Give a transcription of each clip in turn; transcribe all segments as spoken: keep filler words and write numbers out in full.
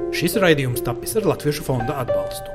Šis raidījums tapis ar Latviešu fonda atbalstu.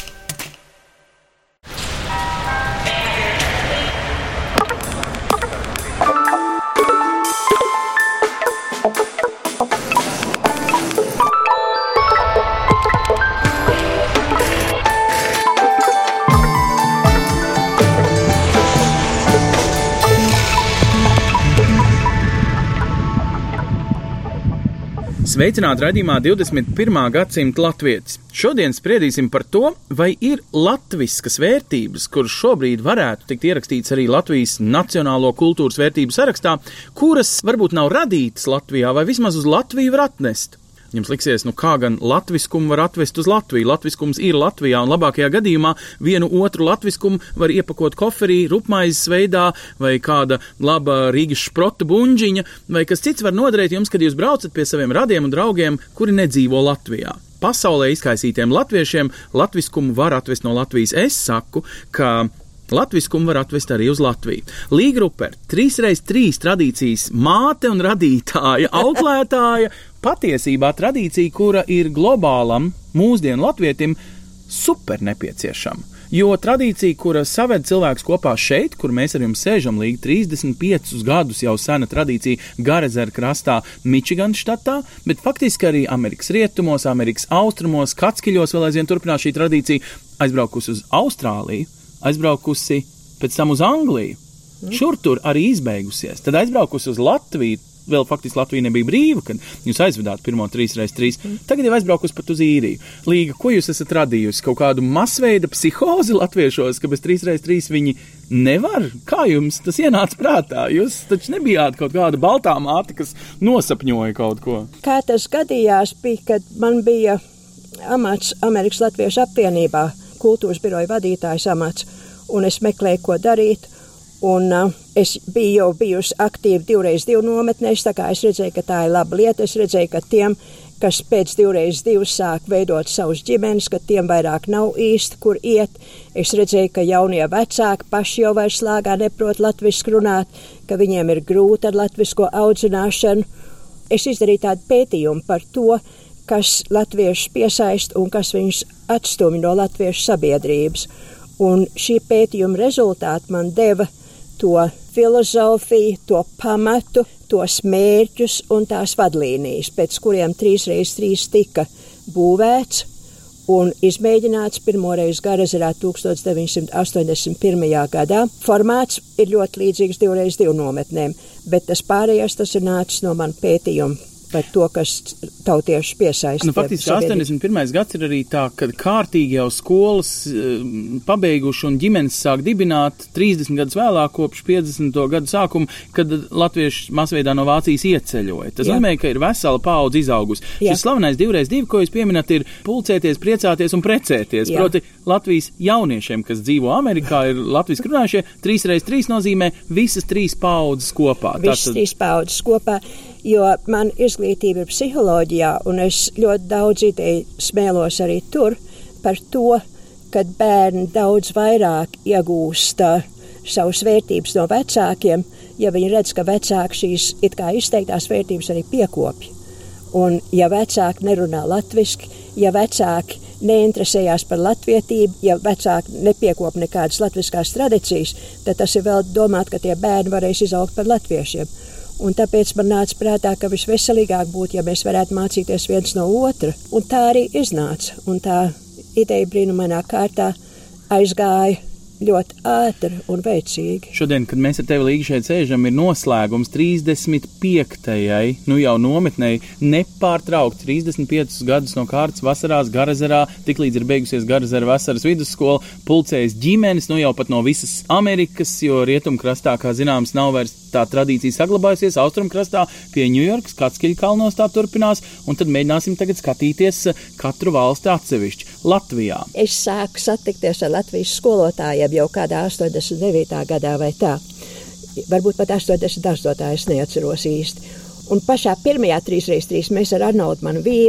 Sveicināti raidījumā divdesmit pirmā gadsimta latvietis. Šodien spriedīsim par to, vai ir latviskas vērtības, kuras šobrīd varētu tikt ierakstīts arī Latvijas nacionālo kultūras vērtību sarakstā, kuras varbūt nav radītas Latvijā vai vismaz uz Latviju var atnest. Jums liksies, nu kā gan latviskumu var atvest uz Latviju. Latviskums ir Latvijā, un labākajā gadījumā vienu otru latviskumu var iepakot koferī, rupmaizes veidā, vai kāda laba Rīgas šprota buņģiņa, vai kas cits var noderēt jums, kad jūs braucat pie saviem radiem un draugiem, kuri nedzīvo Latvijā. Pasaulē izkaisītiem latviešiem latviskumu var atvest no Latvijas. Es saku, ka latviskumu var atvest arī uz Latviju. Līga Ruper, trīs reiz trīs tradīcijas māte un radītāja, auklētāja, patiesībā tradīcija, kura ir globālam mūsdienu latvietim super nepieciešama. Jo tradīcija, kura saved cilvēkus kopā šeit, kur mēs ar jums sēžam līdz trīsdesmit piecus gadus jau sena tradīcija Garezera krastā Mičiganas štatā, bet faktiski arī Amerikas rietumos, Amerikas austrumos, Katskiļos vēl aizvien turpinās šī tradīcija, aizbraukusi uz Austrāliju, aizbraukusi pēc tam uz Angliju, šur tur arī izbeigusies, tad aizbraukusi uz Latviju, vēl faktiski Latvija nebija brīva, kad jūs aizvedāt pirmo trīs reiz trīs. Tagad jau aizbraukus pat uz īriju. Līga, ko jūs esat radījusi? Kaut kādu masveida psihozi latviešos, ka bez trīs reiz trīs viņi nevar? Kā jums tas ienāca prātā? Jūs taču nebijāt kaut kāda baltā māte, kas nosapņoja kaut ko. Kā tas gadījās bija, kad man bija amats Amerikas Latviešu apvienībā, kultūras biroja vadītājs amats, un es meklēju, ko darīt. Un uh, es biju jau bijusi aktīvi divreiz divu nometnēs, tā kā es redzēju, ka tā ir laba lieta. Es redzēju, ka tiem, kas pēc divreiz divu sāk veidot savus ģimenes, ka tiem vairāk nav īsti, kur iet. Es redzēju, ka jaunie vecāki paši jau vairs slāgā neprot latviski runāt, ka viņiem ir grūti ar latvisko audzināšanu. Es izdarīju tādu pētījumu par to, kas latviešus piesaist un kas viņus atstumj no latviešu sabiedrības. Un šī pētījuma rezultāti man deva to filozofiju, to pamatu, tos mērķus un tās vadlīnijas, pēc kuriem trīs reiz trīs tika būvēts un izmēģināts pirmoreiz Garezerā tūkstoš deviņsimt astoņdesmit pirmajā gadā. Formāts ir ļoti līdzīgs divreiz divu nometnēm, bet tas pārējais tas ir nācis no man pētījuma par to, kas tautieši piesaista. Nu, faktiski astoņdesmit pirmais gads ir arī tā, kad kārtīgi jau skolas e, pabeiguši un ģimenes sāk dibināt trīsdesmit gadus vēlāk, kopš piecdesmito gadu sākuma, kad latvieši masveidā no Vācijas ieceļoja. Tas nozīmē, ka ir vesela paudze izaugusi. Jā. Šis slavenais divreiz divi, ko jūs pieminat, ir pulcēties, priecāties un precēties. Jā. Proti Latvijas jauniešiem, kas dzīvo Amerikā, ir latviski runājušie, trīs reiz trīs nozīmē visas trīs paudzes kopā. Visas Tātad... trīs paudzes kopā. Jo man izglītība ir psiholoģijā, un es ļoti daudz ideju smēlos arī tur par to, kad bērni daudz vairāk iegūst uh, savas vērtības no vecākiem, ja viņi redz, ka vecāki šīs it kā izteiktās vērtības arī piekopja. Un ja vecāki nerunā latviski, ja vecāki neinteresējās par latvietību, ja vecāki nepiekop nekādas latviskās tradīcijas, tad tas ir vēl domāt, ka tie bērni varēs izaugt par latviešiem. Un tāpēc man nāca prātā, ka visveselīgāk būtu, ja mēs varētu mācīties viens no otra. Un tā arī iznāca. Un tā ideja brīnumainā kārtā aizgāja ļoti ātri un veicīgi. Šodien, kad mēs ar tevi Līga šeit sēžam, ir noslēgums trīsdesmit piektajai, nu jau nometnei, nepārtraukt trīsdesmit piecus gadus no kārtas vasarās Garezerā, tiklīdz ir beigusies Garezera vasaras vidusskola, pulcējas ģimenes, nu jau pat no visas Amerikas, jo rietumkrastā, kā zināms, nav vairs tā tradīcija saglabājusies, austrumkrastā pie Ņujorkas, Katskiļu kalnos tā turpinās, un tad mēģināsim tagad skatīties katru valsti atsevišķi. Latvijā. Es sāku satikties ar Latvijas skolotājiem jau kādā astoņdesmit devītā gadā vai tā. Varbūt pat astoņdesmit astotā es neatceros īsti. Un pašā pirmajā trīs reiz trīs mēs ar Arnoldu, manu vīru,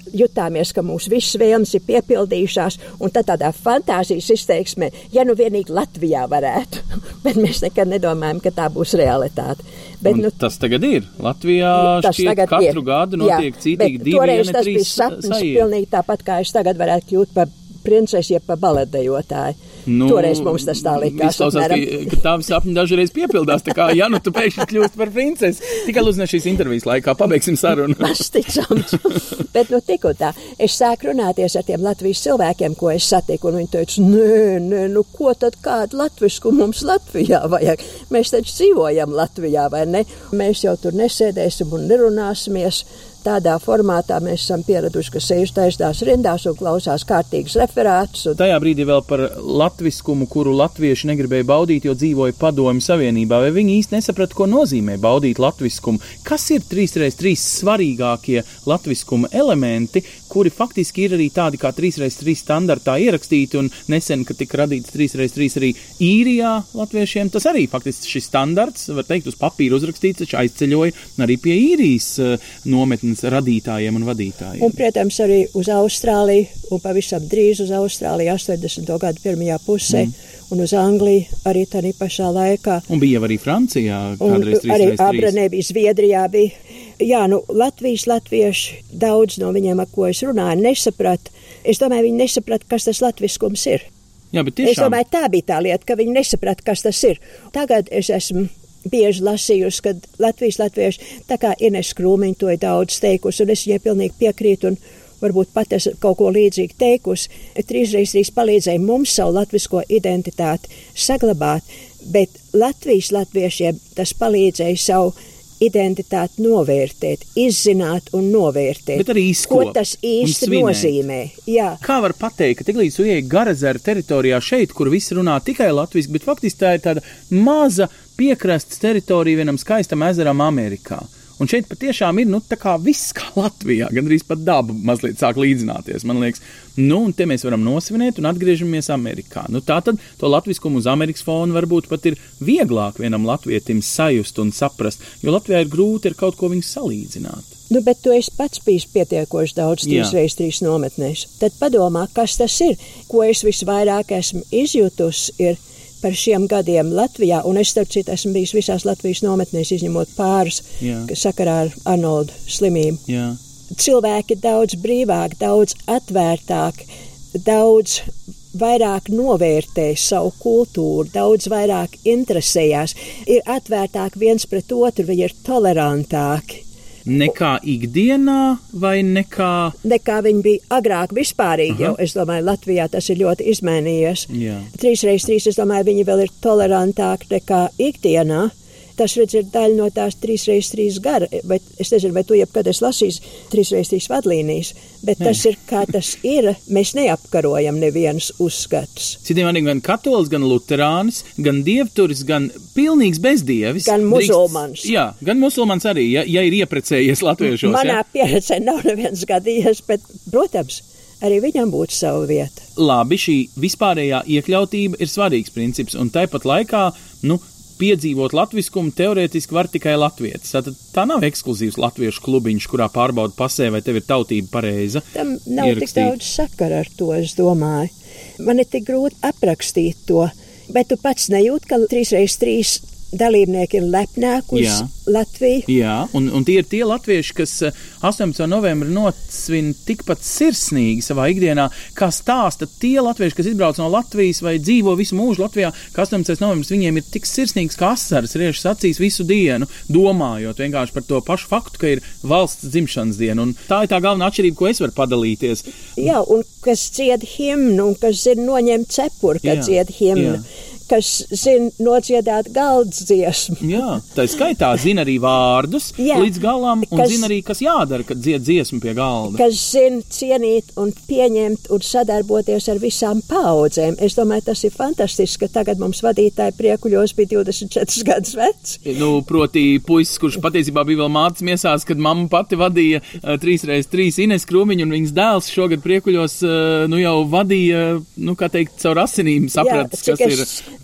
jutāmies, ka mūsu visas vēlmes ir piepildījušās, un tad tādā fantāzijas izteiksmē, ja nu vienīgi Latvijā varētu, bet mēs nekad nedomājam, ka tā būs realitāte. Bet, un nu, tas tagad ir. Latvijā šķiet katru ir. Gadu notiek citīgi divi, ja ne trīs sajūti. Toreiz tas bija sapnis pilnīgi tāpat, kā es tagad varētu kļūt par princesi, ja pa baletdejotāju. Nu, toreiz mums tas tā likās. Izklausās, ka, ka tavi sapņi dažreiz piepildās, tā kā, ja nu tu pēkšņi kļūst par princesi. Tikai lūdzu ne šīs intervijas laikā, pabeigsim sarunu. Tas ticams. Bet nu tik un tā, es sāku runāties ar tiem Latvijas cilvēkiem, ko es satiku, un viņi teica, nē, nē, nu ko tad kādu latvisku mums Latvijā vajag? Mēs taču dzīvojam Latvijā, vai ne? Mēs jau tur nesēdēsim un nerunāsimies. Tādā formātā mēs esam pieraduši, ka sēž taisnās rindās un klausās kārtīgas referātus. Un... Tajā brīdī vēl par latviskumu, kuru latvieši negribēja baudīt, jo dzīvoja Padomju Savienībā, vai viņi īsti nesaprata, ko nozīmē baudīt latviskumu. Kas ir trīs reiz trīs svarīgākie latviskuma elementi, kuri faktiski ir arī tādi kā trīs reiz trīs standartā ierakstīti, un nesen, kad tika radīts trīs reiz trīs arī īrijā latviešiem, tas arī faktiski šis standarts, var teikt, uz papīra uzrakstīts, taču aizceļoja arī pie īrijas nometnes radītājiem un vadītājiem. Un, protams, arī uz Austrāliju, un pavisam drīz uz Austrāliju astoņdesmito gadu pirmajā pusē, mm. un uz Angliju arī tādā pašā laikā. Un bija arī Francijā kādreiz trīs reiz trīs. Arī Abranē bija, Zviedrijā bija. Jā, nu, Latvijas latvieši, daudz no viņiem, ar ko es runāju, nesaprata. Es domāju, viņi nesaprata, kas tas latviskums ir. Jā, bet tiešām. Es domāju, tā bija tā lieta, ka viņi nesaprata, kas tas ir. Tagad es esmu bieži lasījusi, kad Latvijas latvieši, tā kā Ines Krūmiņa to ir daudz teikusi, un es viņai pilnīgi piekrītu, un varbūt pat es kaut ko līdzīgi teikusi. Trīsreiz trīs palīdzēja mums savu latvisko identitāti saglabāt, bet Latvijas latviešiem tas palīdzēja savu identitāti novērtēt, izzināt un novērtēt. Bet arī izkopt. Ko tas īsti nozīmē? Jā. Kā var pateikt, ka tiklīdz tu ieej Garazera teritorijā šeit, kur visi runā tikai latviski, bet faktiski tā ir tāda maza piekrastes teritorija vienam skaistam ezeram Amerikā. Un šeit patiešām ir, nu, tā kā viss kā Latvijā, gandrīz pat daba mazliet sāk līdzināties, man liekas. Nu, un te mēs varam nosvinēt un atgriežamies Amerikā. Nu, tā tad to latviskumu uz Amerikas fonu varbūt pat ir vieglāk vienam latvietim sajust un saprast, jo Latvijā ir grūti ar kaut ko viņu salīdzināt. Nu, bet tu esi pats bijis pietiekoši daudz trīs reiz trīs nometnēs. Tad padomā, kas tas ir, ko es visvairāk esmu izjutusi, ir par šiem gadiem Latvijā, un es starp citu esmu bijis visās Latvijas nometnēs, izņemot pāris, sakarā ar Arnoldu slimību. Jā. Cilvēki daudz brīvāk, daudz atvērtāk, daudz vairāk novērtē savu kultūru, daudz vairāk interesējās, ir atvērtāk viens pret otru, viņi ir tolerantāki. Nekā ikdienā vai nekā... Nekā viņi bija agrāk vispārīgi, Aha. jau, es domāju, Latvijā tas ir ļoti izmainījies. Jā. Trīs reiz trīs, es domāju, viņi vēl ir tolerantāki nekā ikdienā. Tas, redz, ir daļa no tās trīs reiz trīs gara, bet es nezinu, vai tu jebkad esi lasījis trīs reiz trīs vadlīnijas, bet Nē. Tas ir, kā tas ir, mēs neapkarojam nevienas uzskatus. Citiem vārdiem gan katolis, gan luterānis, gan dievturis, gan pilnīgs bezdievis. Gan musulmans. Drīkst, jā, gan musulmans arī, ja, ja ir ieprecējies latviešos. Manā ja? pieredzē nav neviens gadījies, bet, protams, arī viņam būtu savu vietu. Labi, šī vispārējā iekļautība ir svarīgs princips, un tāpat laikā, nu, piedzīvot latviskumu teorētiski var tikai latvietis. Tātad tā nav ekskluzīvs latviešu klubiņš, kurā pārbauda pasē, vai tev ir tautība pareiza. Tam nav ierakstīt. Tik daudz sakara ar to, es domāju. Man ir tik grūti aprakstīt to, bet tu pats nejūt, ka trīs reiz trīs dalībnieki ir lepnāki uz Jā. Latviju. Jā, un, un tie ir tie latvieši, kas astoņpadsmitā novembrī nosvin tikpat sirsnīgi savā ikdienā, kā stāsta tie latvieši, kas izbrauc no Latvijas vai dzīvo visu mūžu Latvijā, ka astoņpadsmitais novembris viņiem ir tik sirsnīgs, ka asaras riešas acīs visu dienu, domājot vienkārši par to pašu faktu, ka ir valsts dzimšanas diena. Un tā ir tā galvenā atšķirība, ko es varu padalīties. Jā, un kas dzied himnu, un kas zina noņemt cepuri, kad Jā. Dzied himnu. Jā. Kas zina nodziedāt galdas dziesmu. Jā, tā skaitā zina arī vārdus Jā, līdz galam, un kas, zina arī, kas jādara, kad dzied dziesmu pie galda. Kas zina cienīt un pieņemt un sadarboties ar visām paaudzēm. Es domāju, tas ir fantastiski, ka tagad mums vadītāji Priekuļos bija divdesmit četras gadus vecs. Nu, proti puisis, kurš patiesībā bija vēl mātes miesās, kad mamma pati vadīja uh, trīs reiz trīs Ines Krūmiņu, un viņas dēls šogad Priekuļos uh, nu jau vadīja, nu, kā teikt, caur asinīm sapratis, Jā, kas ir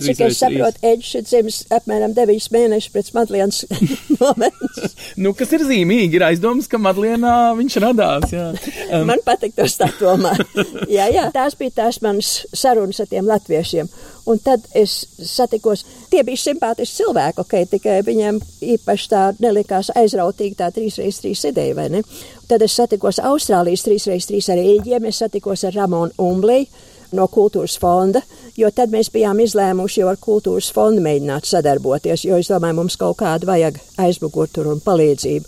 Cik es saprotu, Eģis ir dzimis apmēram deviņus mēnešus pēc Madlienas nometnes. Nu, kas ir zīmīgi, ir aizdomas, ka Madlienā viņš radās, jā. Um. Man patīk tos tā tomēr. jā, jā, tās bija tās manas sarunas ar tiem latviešiem. Un tad es satikos, tie bija simpātiski cilvēki, ok, tikai viņiem īpaši tā nelikās aizrautīgi tā trīs reiz trīs ideja, vai ne? Tad es satikos Austrālijas trīs reiz trīs ar Eģiem, es satikos ar Ramonu Umbliju no Kultūras fonda, jo tad mēs bijām izlēmuši jau ar Kultūras fondu mēģināt sadarboties, jo es domāju, mums kaut kādu vajag aizmugurturu un palīdzību.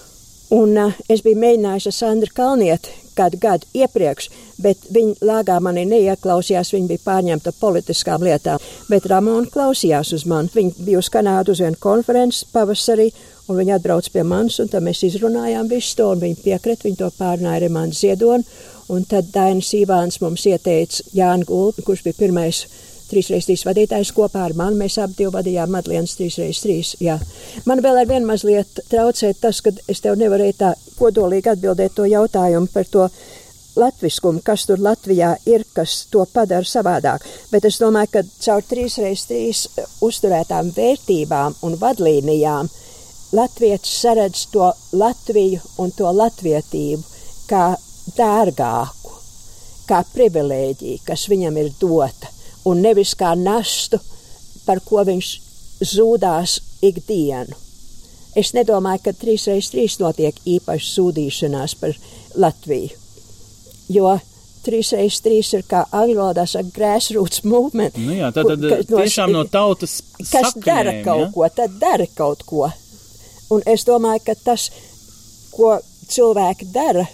Un uh, es biju mēģinājusi ar Sandru Kalnieti kādu gadu iepriekš, bet viņa lāgā mani neieklausījās, viņa bija pārņemta politiskām lietām. Bet Ramona klausījās uz mani. Viņa bija uz Kanādu uz vienu konferenci pavasarī, un viņa atbrauc pie manis, un tad mēs izrunājām visu to, un viņa piekrit, viņa to pārnāja arī mani Ziedoni. Un tad Dainis Ivāns mums ieteica Jāni Gulbi, kurš bija pirmais trīs reiz trīs vadītājs kopā ar mani. Mēs abi divi vadījām Madlienas trīs reiz trīs. Jā. Man vēl ar vienu mazliet traucē tas, ka es tev nevarēju tā kodolīgi atbildēt to jautājumu par to latviskumu, kas tur Latvijā ir, kas to padara savādāk. Bet es domāju, ka caur trīs reiz trīs uzturētām vērtībām un vadlīnijām latvietis saredz to Latviju un to latvietību kā dārgāku, kā privilēģiju, kas viņam ir dota, un nevis kā nastu, par ko viņš zūdās ikdienu. Es nedomāju, ka trīs reiz trīs notiek īpaši sūdīšanās par Latviju, jo trīs reiz trīs ir kā angļu valodā saka grassroots movement. Nu jā, tad, tad kur, tiešām no tautas saknēm, kas dara kaut ja? ko, tad dara kaut ko. Un es domāju, ka tas, ko cilvēki dara,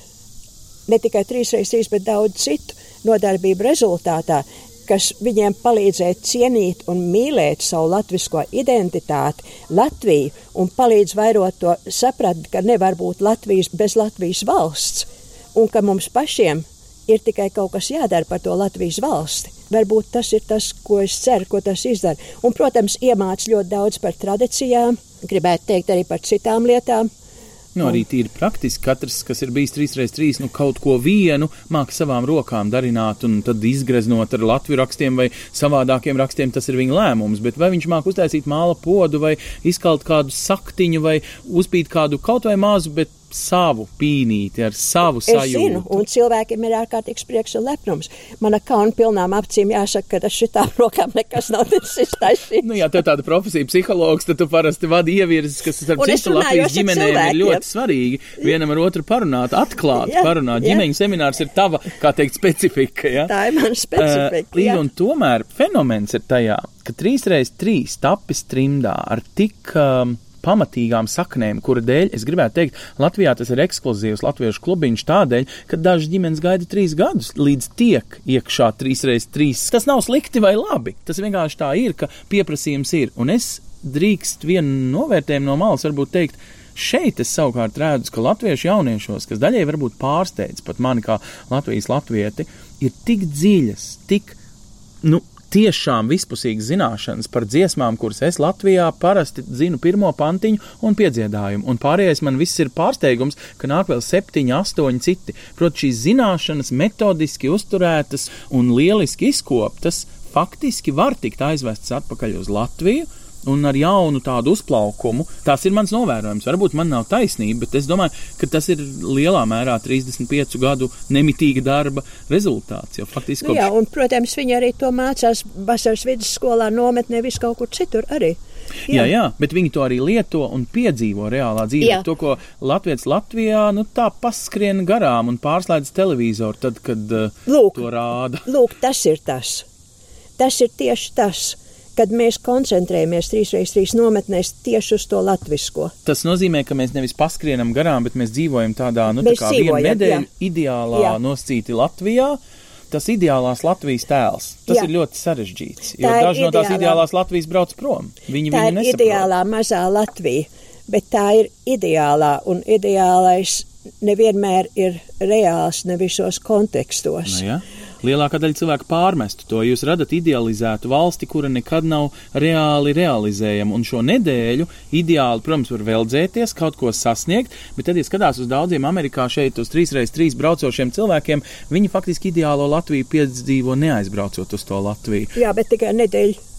ne tikai trīs reiz trīs, bet daudz citu nodarbību rezultātā, kas viņiem palīdzēja cienīt un mīlēt savu latvisko identitāti, Latviju, un palīdz vairot to saprast, ka nevar būt Latvijas bez Latvijas valsts, un ka mums pašiem ir tikai kaut kas jādara par to Latvijas valsti. Varbūt tas ir tas, ko es ceru, ko tas izdara. Un, protams, iemāc ļoti daudz par tradicijām, gribētu teikt arī par citām lietām. Nu, arī tīri praktiski katrs, kas ir bijis trīs reiz trīs, nu kaut ko vienu māk savām rokām darināt un tad izgreznot ar latviu rakstiem vai savādākiem rakstiem, tas ir viņa lēmums. Bet vai viņš māk uztaisīt māla podu vai izkalt kādu saktiņu vai uzpīt kādu kaut vai mazu, bet savu pīnīti, ar savu sajūtu. Es zinu, un cilvēkiem ir ārkārtīgs prieks un lepnums. Mana kauna pilnām apcīm jāsaka, ka ar šitām rokām nekas nav ticis taisīts. Nu jā, tev tāda profesija psihologs, tad tu parasti vadi ievirzes, kas ar citu Latvijas ģimenēm ir ļoti svarīgi. Vienam ar otru parunāt, atklāt, jā, parunāt. Jā. Ģimeņu seminārs ir tava, kā teikt, specifika, ja? Tā ir mana specifika, uh, jā. Un tomēr fenomens ir tajā, ka trīs reiz trīs tapis trimdā ar tik... Um, pamatīgām saknēm, kura dēļ, es gribētu teikt, Latvijā tas ir ekskluzīvs latviešu klubiņš tādēļ, ka dažas ģimenes gaida trīs gadus, līdz tiek iekšā trīs reiz trīs. Tas nav slikti vai labi, tas vienkārši tā ir, ka pieprasījums ir. Un es drīkst vienu novērtējumu no malas varbūt teikt, šeit es savukārt redzu, ka latviešu jauniešos, kas daļai varbūt pārsteidz pat mani kā Latvijas latvieti, ir tik dziļas, tik, nu, tiešām vispusīgas zināšanas par dziesmām, kuras es Latvijā parasti zinu pirmo pantiņu un piedziedājumu, un pārējais man viss ir pārsteigums, ka nāk vēl septiņi, astoņi citi. Proti šīs zināšanas metodiski uzturētas un lieliski izkoptas, faktiski var tikt aizvestas atpakaļ uz Latviju, un ar jaunu tādu uzplaukumu. Tas ir mans novērojums. Varbūt man nav taisnība, bet es domāju, ka tas ir lielā mērā trīsdesmit piecu gadu nemitīga darba rezultāts. Jo faktiski nu jā, un, protams, viņi arī to mācās vasaras vidusskolā, nometnē, visu kaut kur citur arī. Jā. jā, jā, bet viņi to arī lieto un piedzīvo reālā dzīvē. Jā. To, ko Latvijas Latvijā, nu tā paskrien garām un pārslēdz televizoru tad, kad lūk, to rāda. Lūk, tas ir tas. Tas ir tieši tas. Kad mēs koncentrējamies trīs reiz trīs nometnēs tieši uz to latvisko. Tas nozīmē, ka mēs nevis paskrienam garām, bet mēs dzīvojam tādā, nu, tā kā vienu nedēļu ideālā jā. Noscīti Latvijā. Tas ideālās Latvijas tēls. Tas jā. Ir ļoti sarežģīts, jo daži ideālā, no tās ideālās Latvijas brauc prom. Viņi tā viņu ir nesaprot. Ideālā mazā Latvija, bet tā ir ideālā, un ideālais nevienmēr ir reāls ne visos kontekstos. Nu, ja. Lielākā daļa cilvēku pārmestu to. Jūs radat idealizētu valsti, kura nekad nav reāli realizējama. Un šo nedēļu ideāli, protams, var veldzēties, kaut ko sasniegt, bet tad, ja skatās uz daudziem Amerikā šeit uz trīs reiz trīs braucošiem cilvēkiem, viņi faktiski ideālo Latviju piedzīvo neaizbraucot uz to Latviju. Jā, bet tikai nedēļu.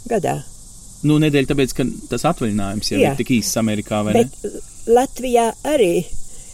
gadā. Nu, nedēļa tāpēc, ka tas atvaļinājums jau Jā. ir tik īsts Amerikā, vai Bet ne? Latvijā arī,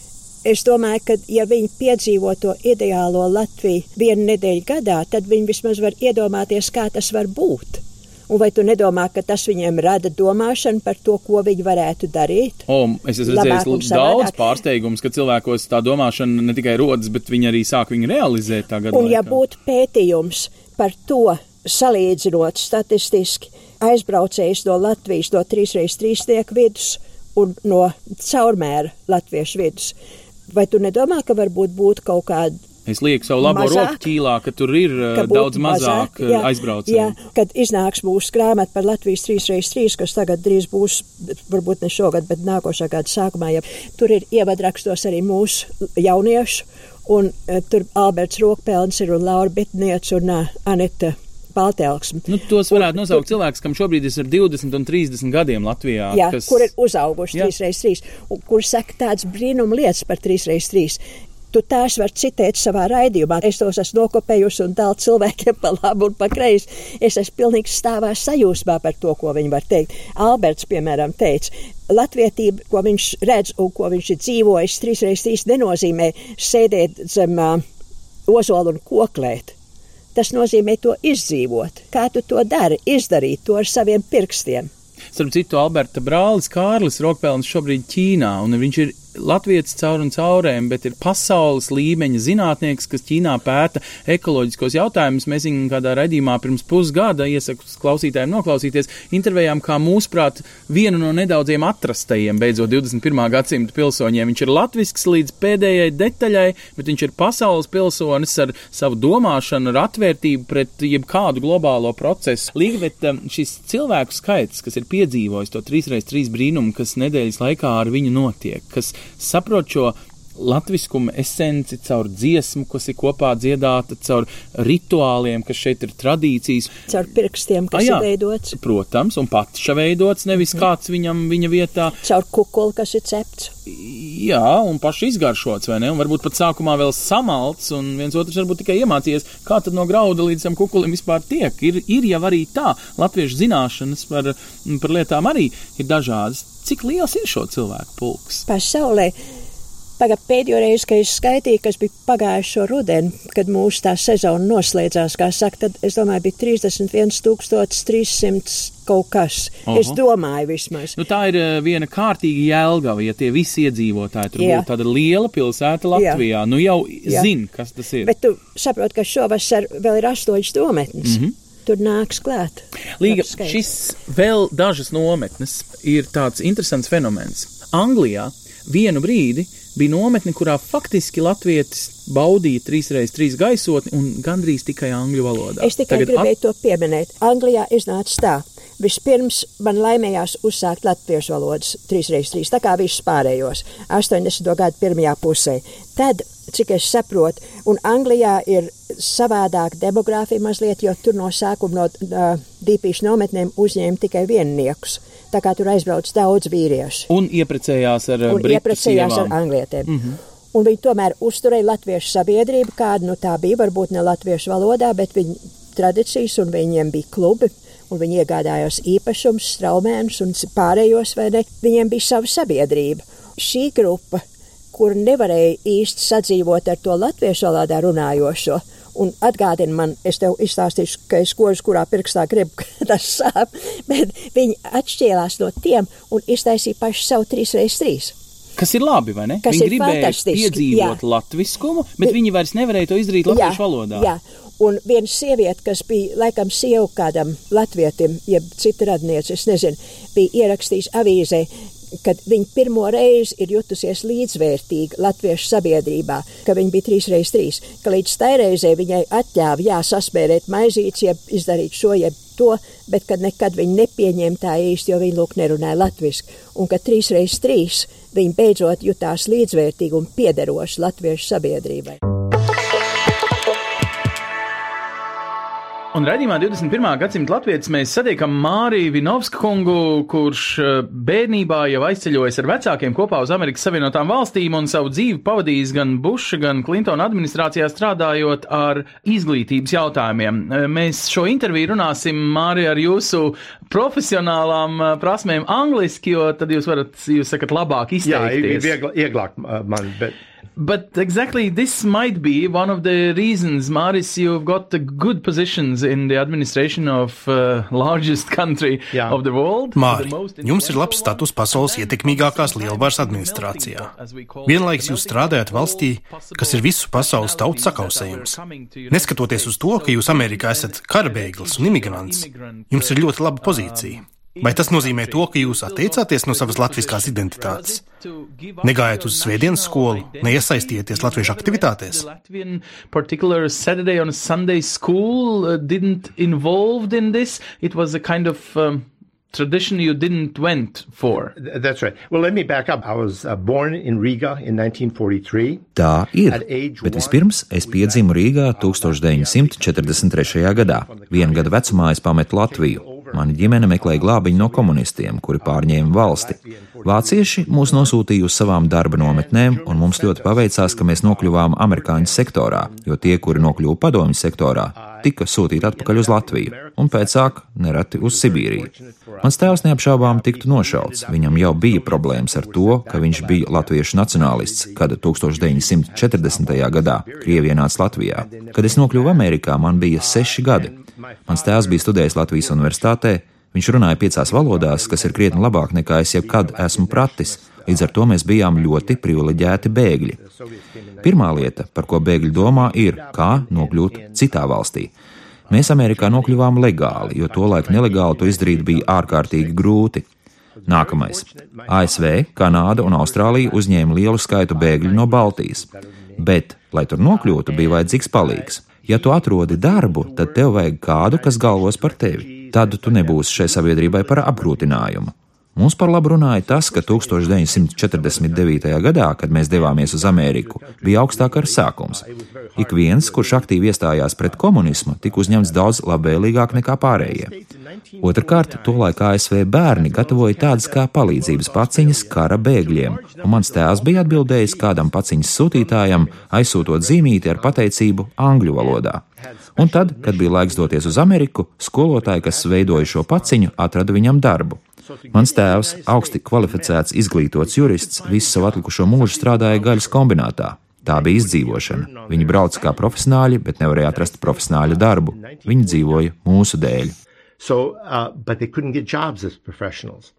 es domāju, ka ja viņi piedzīvo to ideālo Latviju vienu nedēļu gadā, tad viņi vismaz var iedomāties, kā tas var būt. Un vai tu nedomā, ka tas viņiem rada domāšanu par to, ko viņi varētu darīt? O, es esmu redzējis daudz pārsteigums, ka cilvēkos tā domāšana ne tikai rodas, bet viņi arī sāk viņu realizēt tā gadu Un laikā. ja būtu pētījums par to, salīdzinot statistiski aizbraucējus no Latvijas, no trīs reiz trīsnieku vidus un no caurmēra latviešu vidus, vai tu nedomā, ka varbūt būtu kaut kāda Es lieku savu labo mazāk, roku ķīlā, ka tur ir ka daudz mazāk, mazāk jā, aizbraucēju. Jā, kad iznāks mūsu grāmata par Latvijas trīs reiz trīs, kas tagad drīz būs, varbūt ne šogad, bet nākošā gada sākumā, ja tur ir ievadrakstos arī mūsu jauniešu, un uh, tur Alberts Rokpelns ir un Laura Bitniec un uh, Anita Baltelksme. Nu, tos varētu un, nosaukt tur, cilvēks, kam šobrīd ir divdesmit un trīsdesmit gadiem Latvijā. Jā, kas... kur ir uzauguši trīs reiz trīs, un kur saka tāds brīnum lietas par trīs reiz trīs. Tu tās var citēt savā raidījumā. Es tos esmu nokopējusi un tālu cilvēkiem pa labu un pa kreisi. Es esmu pilnīgi stāvā sajūsmā par to, ko viņi var teikt. Alberts, piemēram, teica, latvietība, ko viņš redz un ko viņš ir dzīvojis, trīs reiz trīs nenozīmē sēdēt zem uh, ozolu un koklēt. Tas nozīmē to izdzīvot. Kā tu to dari? Izdarīt to ar saviem pirkstiem. Starp citu, Alberta brālis Kārlis Rokpelns šobrīd Ķīnā, un viņš ir latvietis caur un caurēm, bet ir pasaules līmeņa zinātnieks, kas Ķīnā pēta ekoloģiskos jautājumus. Mēs viņam kādā raidījumā pirms pusgada, iesaku klausītājiem noklausīties, intervējām kā mūsuprāt vienu no nedaudziem atrastajiem beidzot divdesmit pirmā gadsimta pilsoņiem. Viņš ir latvisks līdz pēdējai detaļai, bet viņš ir pasaules pilsonis ar savu domāšanu, ar atvērtību pret jebkādu globālo procesu. Līga, bet šis cilvēku skaits, kas ir piedzīvojis to trīs reiz trīs brīnumu, kas nedēļas laikā ar viņu notiek, kas saprot šo latviskuma esenci caur dziesmu, kas ir kopā dziedāta, caur rituāliem, kas šeit ir tradīcijas. Caur pirkstiem, kas A, jā, ir veidots. Protams, un patša veidots, nevis mm. kāds viņam viņa vietā. Caur kukuli, kas ir cepts. Jā, un paši izgaršots, vai ne? Un varbūt pat sākumā vēl samalts, un viens otrs varbūt tikai iemācījies, kā tad no grauda līdz tam kukulim vispār tiek. Ir, ir jau arī tā, latviešu zināšanas par, par lietām arī ir dažādas. Cik liels ir šo cilvēku pulks? Pasaulē. Pagad pēdējo reizi, kad es skaitīju, kas bija pagājušo rudeni, kad mūsu tā sezona noslēdzās, kā saka, tad es domāju, bija trīsdesmit viens tūkstotis trīs simts kaut kas. Oho. Es domāju vismaz. Nu, tā ir viena kārtīga Jelgava, ja tie visi iedzīvotāji tur būtu tāda liela pilsēta Latvijā. Jā. Nu jau Jā. zin, kas tas ir. Bet tu saproti, ka šovasar vēl ir astoņas nometnes. Mm-hmm. Tur nāks klāt. Līga, šis vēl dažas nometnes ir tāds interesants fenomens. Anglijā vienu brīdi bija nometne, kurā faktiski latvietis baudīja trīs reiz trīs gaisotni un gandrīz tikai angļu valodā. Es tikai Tagad gribēju at... to pieminēt. Anglijā iznāca tā. Vispirms man laimējās uzsākt latviešu valodas trīs reiz trīs, tā kā visus pārējos, astoņdesmito gadu pirmajā pusē. Tad, cik es saprotu, un Anglijā ir savādāk demogrāfija mazliet, jo tur no sākuma no uh, dīpīšu nometnēm uzņēma tikai vienniekus. Tā kā tur aizbrauc daudz vīriešu. Un ieprecējās ar un britu ieprecējās sievām. ar anglietēm. Mm-hmm. Un viņi tomēr uzturēja latviešu sabiedrību, kāda nu tā bija, varbūt ne latviešu valodā, bet viņu tradīcijas un viņiem bija klubi, un viņi iegādājās īpašums, straumēnus un pārējos, vai ne, viņiem bija sava sabiedrība. Šī grupa, kur nevarēja īsti sadzīvot ar to latviešu valodā runājošo, un atgādina man, es tev izstāstīšu, ka es kožu, kurā pirkstā gribu, ka tas sāp, bet viņi atšķielās no tiem un iztaisīja paši savu trīs reiz trīs. Kas ir labi, vai ne? Kas viņi ir gribēja piedzīvot jā. latviskumu, bet viņi vairs nevarēja to izdarīt latviešu valodā. Jā, un viena sieviete, kas bija laikam sievu kādam latvietim, jeb cita radniece, es nezinu, bija ierakstījis avīzē, kad viņa pirmo reizi ir jutusies līdzvērtīgi latviešu sabiedrībā, ka viņa bija trīs reiz trīs, ka līdz tai reizē viņai atļāva jā, saspērēt maizītes, jeb izdarīt šo, jeb to, bet kad nekad viņa nepieņēma tā īsti, jo viņa lūk nerunāja latviski, un ka trīs reiz trīs viņa beidzot jutās līdzvērtīgi un piederoši latviešu sabiedrībai. Un raidījumā divdesmit pirmā gadsimta latvietis mēs satiekam Māriju Vinovska kungu, kurš bērnībā jau aizceļojas ar vecākiem kopā uz Amerikas Savienotām valstīm un savu dzīvi pavadījis gan Buša, gan Klintona administrācijā strādājot ar izglītības jautājumiem. Mēs šo interviju runāsim, Mārija, ar jūsu profesionālām prasmēm angliski, jo tad jūs varat, jūs sakat, labāk izteikties. Jā, viegl, ieglāk man, bet... But exactly this might be one of the reasons, Maris, you've got the good positions in the administration of uh, largest country yeah. of the world. Māri, jums ir labs status pasaules ietekmīgākās lielvaras administrācijā. Vienlaiks jūs strādājat valstī, kas ir visu pasaules tautu sakausējums. Neskatoties uz to, ka jūs Amerikā esat karabēglis un imigrants, jums ir ļoti laba pozīcija. Vai tas nozīmē to, ka jūs atteicāties no savas latviskās identitātes? Negājat uz svētdienas skolu, neiesaistieties latviešu aktivitātēs? Particular Saturday on a Sunday school uh, didn't involved in this. It was a kind of um, tradition you didn't went for. That's right. Well, let me back up. I was uh, born in Riga in nineteen forty-three. Tā ir, bet vispirms es piedzimu Rīgā deviņdesmit četrdesmit trešajā gadā. Vienu gadu vecumā es pametu Latviju. Mani ģimene meklēja glābiņu no komunistiem, kuri pārņēma valsti. Vācieši mūs nosūtīja uz savām darba nometnēm, un mums ļoti paveicās, ka mēs nokļuvām amerikāņu sektorā, jo tie, kuri nokļuva padomju sektorā, tika sūtīti atpakaļ uz Latviju, un pēcāk nereti uz Sibīriju. Mans tēvs neapšaubām tiktu nošauts. Viņam jau bija problēmas ar to, ka viņš bija latviešu nacionālists, kad deviņdesmit četrdesmitajā gadā Krievija ienāca Latvijā. Kad es nokļuvu Amerikā, man bija seši gadi. Mans tēvs bija studējis Latvijas universitātē, viņš runāja piecās valodās, kas ir krietni labāk nekā es jebkad esmu pratis, līdz ar to mēs bijām ļoti privileģēti bēgļi. Pirmā lieta, par ko bēgļi domā, ir, kā nokļūt citā valstī. Mēs Amerikā nokļuvām legāli, jo tolaik nelegāli to izdarīt bija ārkārtīgi grūti. Nākamais. A S V, Kanāda un Austrālija uzņēma lielu skaitu bēgļu no Baltijas, bet, lai tur nokļūtu, bija vajadzīgs palīgs. Ja tu atrodi darbu, tad tev vajag kādu, kas galvos par tevi. Tad tu nebūsi šai sabiedrībai par apgrūtinājumu. Mums par labu runāja tas, ka deviņdesmit četrdesmit devītajā gadā, kad mēs devāmies uz Ameriku, bija augstākars sākums. Ik viens, kurš aktīvi iestājās pret komunismu, tika uzņemts daudz labvēlīgāk nekā pārējie. Otrkārt, tolaik A S V bērni gatavoja tādas kā palīdzības paciņas kara bēgļiem, un mans tēvs bija atbildējis kādam paciņas sūtītājam, aizsūtot zīmīti ar pateicību angļu valodā. Un tad, kad bija laiks doties uz Ameriku, skolotāji, kas veidoja šo paciņu, atrada viņam darbu. Mans tēvs, augsti kvalificēts, izglītots jurists, visu savu atlikušo mūžu strādāja gaļas kombinātā. Tā bija izdzīvošana. Viņi brauca kā profesionāļi, bet nevarēja atrast profesionāļu darbu. Viņi dzīvoja mūsu dēļ. So, uh, but they couldn't get jobs as professionals.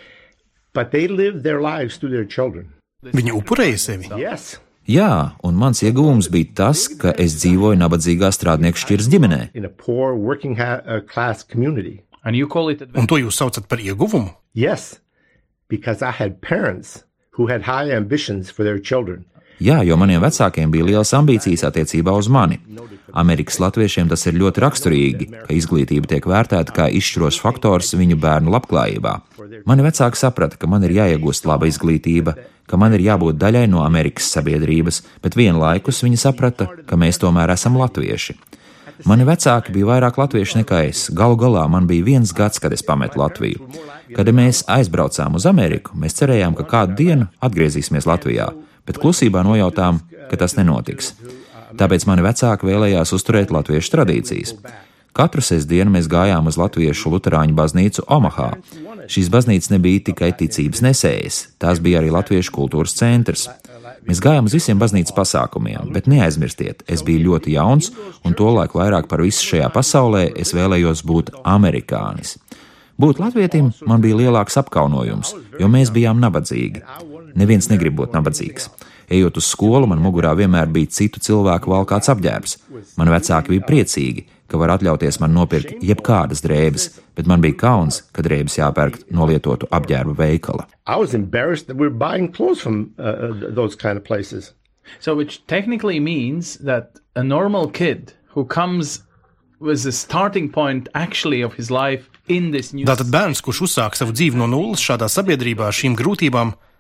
But they lived their lives through their children. Viņi upurēja sevi. Yes. Jā, un mans ieguvums bija tas, ka es dzīvoju nabadzīgā strādnieku šķiras ģimenē. In a poor working ha- uh, class community. And you call it Un to jūs saucat par ieguvumu? Yes, because I had parents who had high ambitions for their children. Jā, jo maniem vecākiem bija lielas ambīcijas attiecībā uz mani. Amerikas latviešiem tas ir ļoti raksturīgi, ka izglītība tiek vērtēta kā izšķirošs faktors viņu bērnu labklājībā. Mani vecāki saprata, ka man ir jāiegūst laba izglītība, ka man ir jābūt daļai no Amerikas sabiedrības, bet vienlaikus viņi saprata, ka mēs tomēr esam latvieši. Mani vecāki bija vairāk latvieši nekā es. Galu galā man bija viens gads, kad es pametu Latviju. Kad mēs aizbraucām uz Ameriku, mēs cerējām, ka kādu dienu atgriezīsimies Latvijā, bet klusībā nojautām, ka tas nenotiks. Tāpēc mani vecāki vēlējās uzturēt latviešu tradīcijas. Katru sestdienu mēs gājām uz latviešu luterāņu baznīcu Omahā. Šīs baznīcas nebija tikai ticības nesējas, tās bija arī latviešu kultūras centrs. Mēs gājām uz visiem baznīcas pasākumiem, bet neaizmirstiet, es biju ļoti jauns, un tolaik vairāk par visu šajā pasaulē es vēlējos būt amerikānis. Būt latvietim man bija lielāks apkaunojums, jo mēs bijām nabadzīgi. Neviens negrib būt nabadzīgs. Ejot uz skolu, man mugurā vienmēr bija citu cilvēku valkāts apģērbs. Mani vecāki bija priecīgi, ka var atļauties man nopirkt jebkādas drēbes, bet man bija kauns, ka drēbes jāpērk no lietotu apģērba veikala. I was embarrassed that we're buying clothes from uh, those kind of places. So which technically means that a normal kid who comes with a starting point actually of his life in this new... Tātad bērns, kurš uzsāk savu dzīvi no nulles šādā sabiedrībā, šīm grūtībām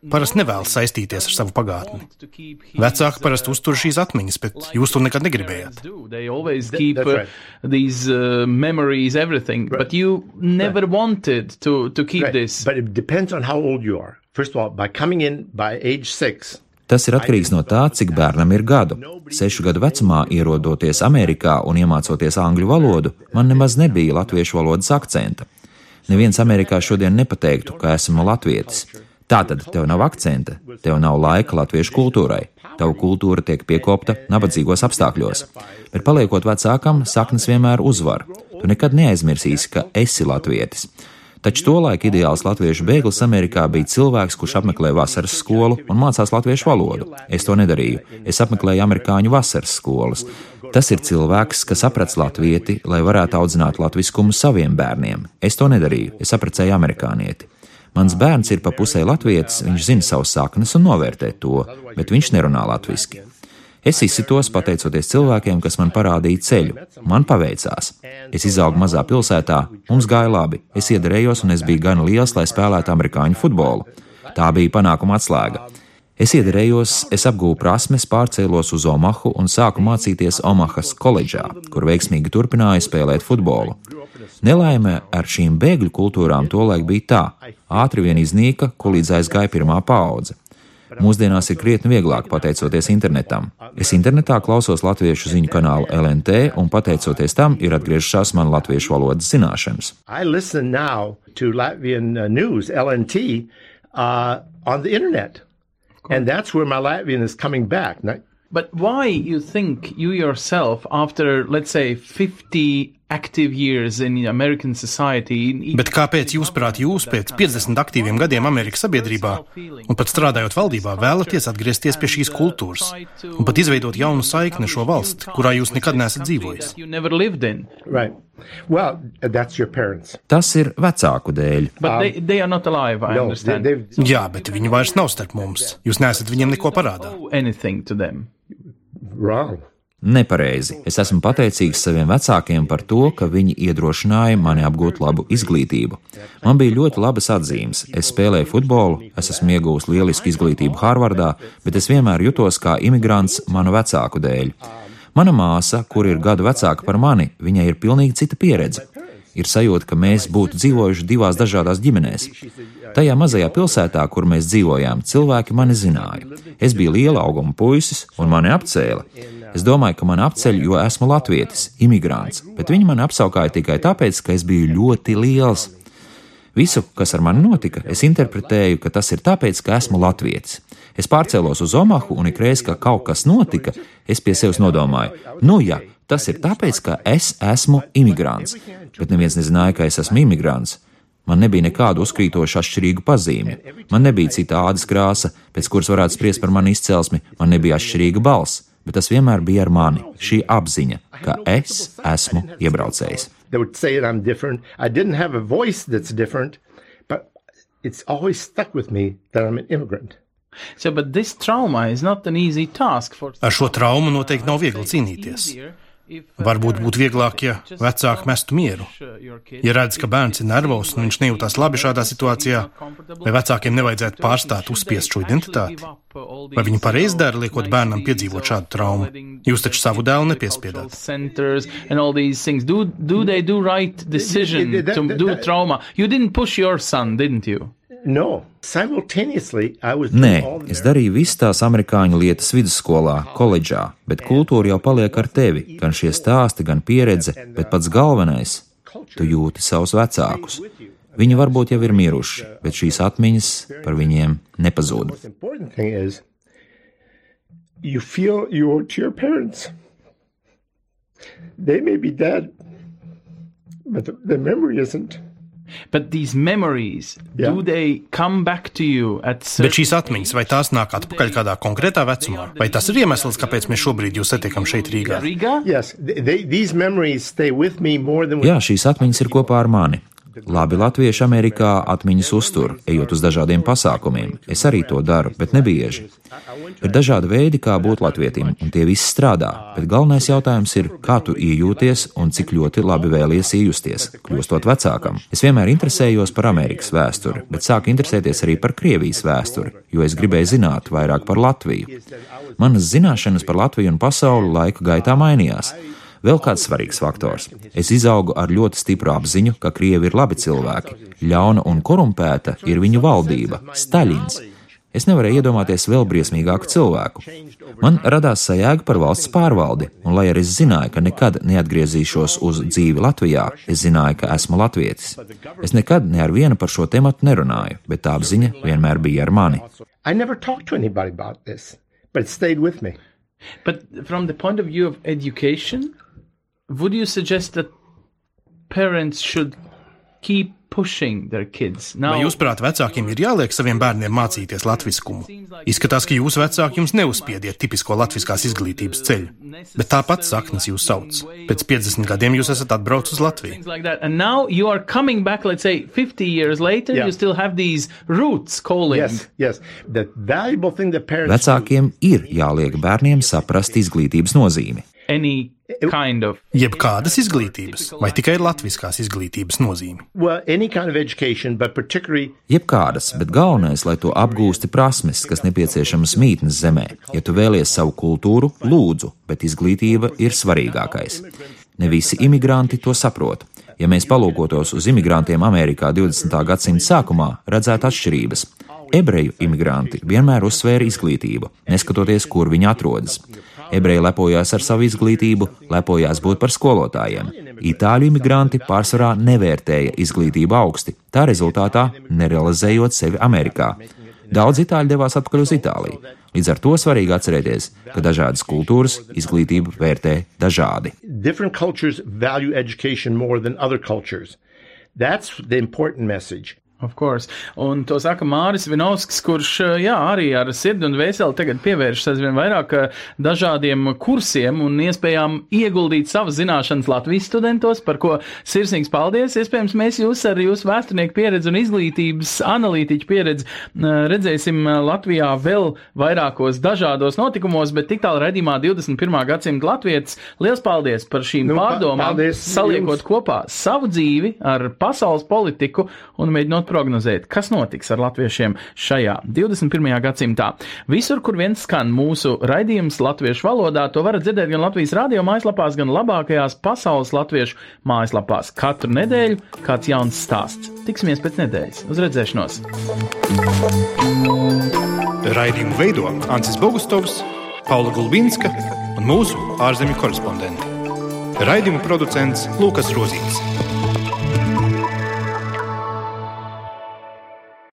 parasti nevēlas saistīties ar savu pagātni. Vecāki parasti uztur šīs atmiņas, bet jūs to nekad negribējāt. They always keep uh, these uh, memories, everything, but you never wanted to, to keep this. But it depends on how old you are. First of all, by coming in by age six. Tas ir atkarīgs no tā, cik bērnam ir gadu. Sešu gadu vecumā, ierodoties Amerikā un iemācoties angļu valodu, man nemaz nebija latviešu valodas akcenta. Neviens Amerikā šodien nepateiktu, ka esmu latvietis. Tātad tev nav akcenta, tev nav laika latviešu kultūrai. Tava kultūra tiek piekopta nabadzīgos apstākļos. Bet paliekot vecākam, saknes vienmēr uzvar. Tu nekad neaizmirsīsi, ka esi latvietis. Taču tolaik ideāls latviešu bēglis Amerikā bija cilvēks, kurš apmeklē vasaras skolu un mācās latviešu valodu. Es to nedarīju. Es apmeklēju amerikāņu vasaras skolas. Tas ir cilvēks, kas aprec latvieti, lai varētu audzināt latviskumu saviem bērniem. Es to nedarīju. Es apprecēju amerikānieti. Mans bērns ir pa pusē latvietis, viņš zina savus saknes un novērtē to, bet viņš nerunā latviski. Es izsitos pateicoties cilvēkiem, kas man parādīja ceļu. Man paveicās. Es izaugu mazā pilsētā, mums gāja labi. Es iederējos un es biju gan liels, lai spēlētu amerikāņu futbolu. Tā bija panākuma atslēga. Es iederējos, es apgūvu prasmes, pārcēlos uz Omahu un sāku mācīties Omahas koledžā, kur veiksmīgi turpināju spēlēt futbolu. Nelaime ar šīm bēgļu kultūrām tolaik bija tā. Ātri vien iznīka, ko līdz aizgāja pirmā paudze. Mūsdienās ir krietni vieglāk pateicoties internetam. Es internetā klausos latviešu ziņu kanālu L N T un pateicoties tam ir atgriežušās man latviešu valodas zināšanas. I listen now to Latvian news, L N T, uh, on the internet. And that's where my Latvian is coming back. But why you think you yourself, after, let's say, fifty active years in American society... Bet kāpēc jūs, prāt, jūs pēc piecdesmit aktīviem gadiem Amerikas sabiedrībā un pat strādājot valdībā vēlaties atgriezties pie šīs kultūras un pat izveidot jaunu saikni šo valsti, kurā jūs nekad neesat dzīvojis? Right. Well, that's your parents. Tas ir vecāku dēļ. But they, they are not alive, I No, understand. they- they've- Jā, bet viņi vairs nav starp mums. Jūs neesat viņiem neko parādā. Anything to them. Wrong. Nepareizi. Es esmu pateicīgs saviem vecākiem par to, ka viņi iedrošināja mani apgūt labu izglītību. Man bija ļoti labas atzīmes. Es spēlēju futbolu, es esmu iegūs lielisku izglītību Harvardā, bet es vienmēr jutos kā imigrants manu vecāku dēļ. Mana māsa, kur ir gadu vecāka par mani, viņai ir pilnīgi cita pieredze. Ir sajūta, ka mēs būtu dzīvojuši divās dažādās ģimenēs. Tajā mazajā pilsētā, kur mēs dzīvojām, cilvēki mani zināja. Es biju liela auguma puisis, un mani apcēla. Es domāju, ka mani apceļ, jo esmu latvietis, imigrants, bet viņi mani apsaukāja tikai tāpēc, ka es biju ļoti liels. Visu, kas ar mani notika, es interpretēju, ka tas ir tāpēc, ka esmu latvietis. Es pārcēlos uz Omahu, un ikreiz, ka kaut kas notika, es pie sevis nodomāju, nu ja, tas ir tāpēc, ka es esmu imigrants. Bet neviens nezināja, ka es esmu imigrants. Man nebija nekādu uzkrītošu atšķirīgu pazīmi. Man nebija cita ādas krāsa, pēc kuras varētu spriest par mani izcelsmi, man nebija atšķirīga balss, bet tas vienmēr bija ar mani, šī apziņa, ka es esmu iebraucējs. They would say that I'm different. I didn't have a voice that's different, but it's always stuck with me that I'm an immigrant. So, but this trauma is not an easy task for... Ar šo traumu noteikti nav viegli cīnīties. Varbūt būtu vieglāk, ja vecāki mestu mieru. Ja redz, ka bērns ir nervos un viņš nejūtās labi šādā situācijā, vai vecākiem nevajadzētu pārstāt uzspiest šo identitāti? Vai viņi pareizi dara, liekot bērnam piedzīvot šādu traumu? Jūs taču savu dēlu nepiespiedāt. And all these things. Do, do they do right decision to do trauma? You didn't push your son, didn't you? No. Simultaneously, I was Nē, doing all the es darīju visas tās amerikāņu lietas vidusskolā, koledžā, bet kultūra jau paliek ar tevi, gan šie stāsti, gan pieredze, bet pats galvenais - tu jūti savus vecākus. Viņi varbūt jau ir miruši, bet šīs atmiņas par viņiem nepazūd. most important thing is you feel you owe to your parents. They may be dead, but the, the memory isn't. But these memories, Yeah. do they come back to you at Bet certain... šīs atmiņas, vai tās nāk atpakaļ kādā konkrētā vecumā? Vai tas ir iemesls, kāpēc mēs šobrīd jūs satiekam šeit Rīgā? Riga? Yes, they, they, these memories stay with me more than with Jā, šīs atmiņas ir kopā ar mani. Labi latvieši Amerikā atmiņas uztur, ejot uz dažādiem pasākumiem. Es arī to daru, bet nebieži. Ir dažādi veidi, kā būt latvietim, un tie visi strādā, bet galvenais jautājums ir, kā tu iejūties un cik ļoti labi vēlies iejusties, kļūstot vecākam. Es vienmēr interesējos par Amerikas vēsturi, bet sāku interesēties arī par Krievijas vēsturi, jo es gribēju zināt vairāk par Latviju. Manas zināšanas par Latviju un pasauli laika gaitā mainījās. Vēl kāds svarīgs faktors. Es izaugu ar ļoti stipru apziņu, ka Krievi ir labi cilvēki. Ļauna un korumpēta ir viņu valdība, Staļins. Es nevarēju iedomāties vēl briesmīgāku cilvēku. Man radās sajēga par valsts pārvaldi, un lai arī es zināju, ka nekad neatgriezīšos uz dzīvi Latvijā, es zināju, ka esmu latvietis. Es nekad ne ar vienu par šo tematu nerunāju, bet tā apziņa vienmēr bija ar mani. I never talked to anybody about this, but it stayed with me. But from the point of view of education, would you suggest that parents should keep pushing their kids? Now, Vai jūs prāt vecākiem ir jāliek saviem bērniem mācīties latviskumu? Izskatās, ka jūsu vecāki jums neuzspiediet tipisko latviskās izglītības ceļu, bet tāpat saknes jūs sauc. Pēc piecdesmit gadiem jūs esat atbraucis uz Latviju. like that. And now you are coming back, let's say fifty years later, Yeah. you still have these roots calling. Yes, yes. The valuable thing that parents Vecākiem ir jāliek bērniem saprast izglītības nozīmi. Any kind of. Jebkādas izglītības, vai tikai latviskās izglītības nozīme? well, any kind of education, but particularly Jebkādas, bet galvenais, lai to apgūsti prasmes, kas nepieciešamas mītnes zemē. Ja tu vēlies savu kultūru, lūdzu, bet izglītība ir svarīgākais. Ne visi imigranti to saprot. Ja mēs palūkotos uz imigrantiem Amerikā divdesmitā gadsimta sākumā, redzētu atšķirības. Ebreju imigranti vienmēr uzsvēra izglītību, neskatoties, kur viņi atrodas. Ebreji lepojās ar savu izglītību, lepojās būt par skolotājiem. Itāļu imigranti pārsvarā nevērtēja izglītību augsti, tā rezultātā nerealizējot sevi Amerikā. Daudz itāļu devās atpakaļ uz Itāliju. Līdz ar to svarīgi atcerēties, ka dažādas kultūras izglītību vērtē dažādi. different cultures value education more than other cultures. That's the important message. Of course. Un to saka Māris Vinovskis, kurš, jā, arī ar sirdi un vēseli tagad pievēršas aizvien vairāk dažādiem kursiem un iespējām ieguldīt savas zināšanas Latvijas studentos, par ko sirsnīgs paldies. Iespējams, mēs jūs ar jūsu vēsturnieku pieredzi un izglītības analītiķu pieredzi redzēsim Latvijā vēl vairākos dažādos notikumos, bet tik tālu redzījumā divdesmit pirmā gadsimta latvietis. Liels paldies par šīm Nu, pārdomām, paldies saliekot jums. kopā savu dzīvi ar pasaules politiku un mēģinot prognozēt, kas notiks ar latviešiem šajā divdesmit pirmajā gadsimtā. Visur, kur viens skan mūsu raidījums latviešu valodā, to varat dzirdēt gan Latvijas radio mājaslapās, gan labākajās pasaules latviešu mājaslapās. Katru nedēļu kāds jauns stāsts. Tiksimies pēc nedēļas. Uz redzēšanos! Raidījumu veido Ancis Bogustovs, Paula Gulbinska un mūsu ārzemju korespondenti. Raidījumu producents Lūkas Rozītis.